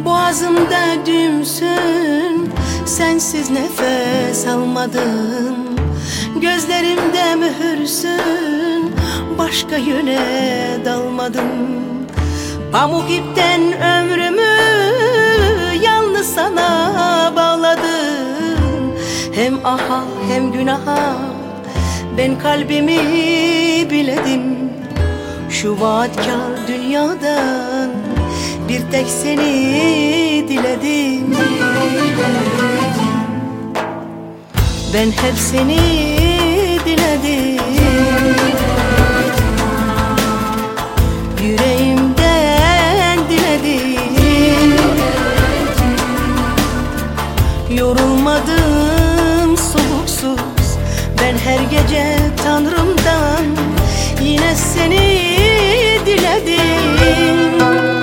Boğazımda düğümsün, sensiz nefes almadım. Gözlerimde mühürsün, başka yöne dalmadım. Pamuk ipten ömrümü yalnız sana bağladım. Hem aha hem günaha ben kalbimi biledim. Şu vaatkar dünyadan bir tek seni diledim. Ben hep seni diledim. Yüreğimden diledim. Yorulmadım soluksuz ben her gece Tanrım'dan yine seni diledim.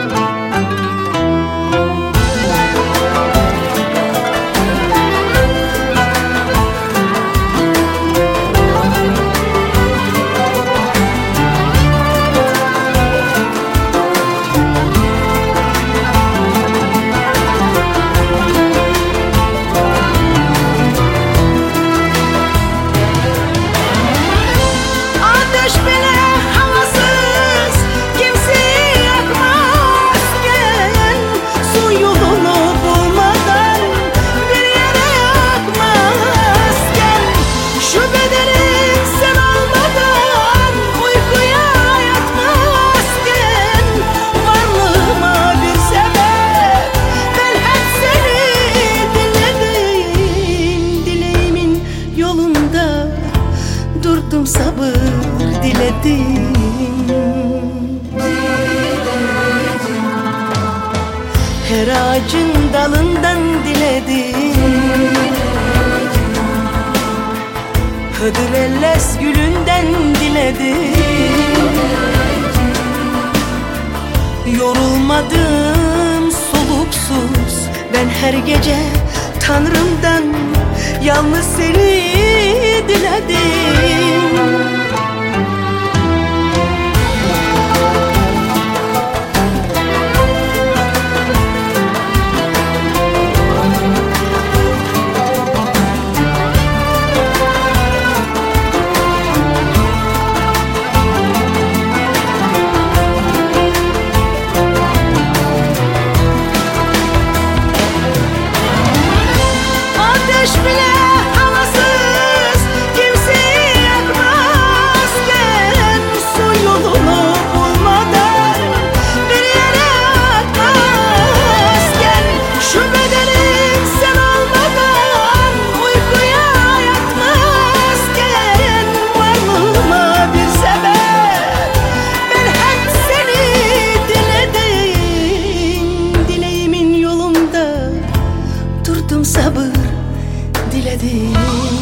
Durdum sabır diledim. Her ağacın dalından diledim. Hıdrellez gülünden diledim. Yorulmadım soluksuz ben her gece Tanrım'dan yalnız seni diledim. Ateş bile havasız kimseyi yakmazken, son yolunu bulmadan bir yere atmazken, şu bedenin sen olmadan uykuya yatmazken, varlığıma bir sebep ben hep seni diledim. Dileğimin yolunda durdum sabır diledim.